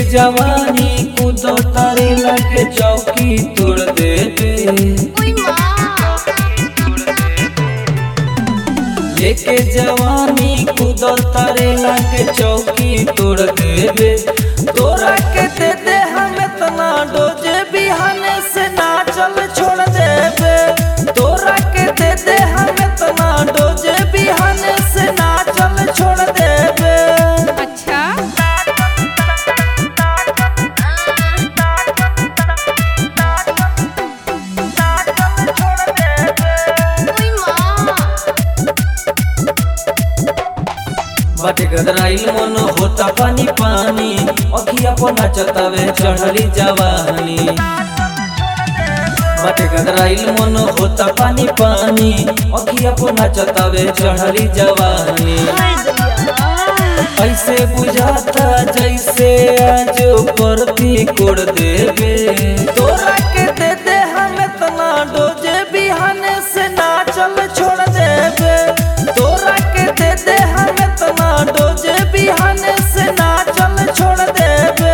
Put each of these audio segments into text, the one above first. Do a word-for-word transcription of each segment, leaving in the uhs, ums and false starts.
जवानी कूदो तारेला के चौकी तोड़ देबे। लेके जवानी कूदो तारेला के चौकी तोड़ देबे। तोरा के दे दे हम इतना डोजे बिहाने से ना चल छोड़ देबे। तोरा के दे दे हम इतना डोजे बिहाने से ना चल छोड़ देबे। अच्छा बाटे गदराइल मन होता पानी पानी अखिया पर नाचतावे चढ़ली जवानी। बाटे गदराइल मन होता पानी पानी अखिया पर नाचतावे चढ़ली जवानी। ऐसे बुझाता जैसे आज परती कोड़ देबे। तोरा के दे दे हम इतना डोजे बिहाने से ना चल छोड़ देबे। तोरा के दे दे हम इतना डोजे बिहाने से ना चल छोड़ देबे।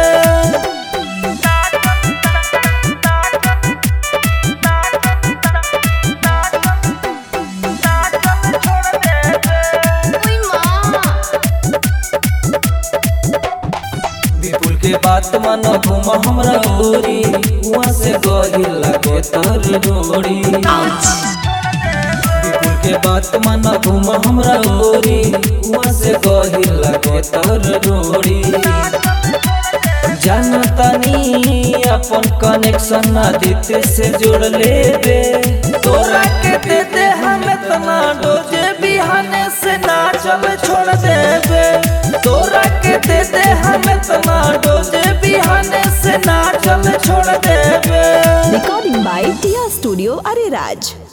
विपुल के बात मन घुमा हमरा ओरी वहाँ से गहिल लगे तोर डोरी। विपुल के बात मन घुमा हमरा ओरी वहाँ से गहिल लगे तोर डोरी। जानतानी अपन कनेक्शन आदित्य से जोड़ लेबे। तोरा के दे दे हम इतना डोजे बिहाने से ना चल छोड़ देबे। तोरा के दे दे हम इतना डोजे बिहाने से ना चल छोड़ देबे। Recording by Tia Studio Ariraj.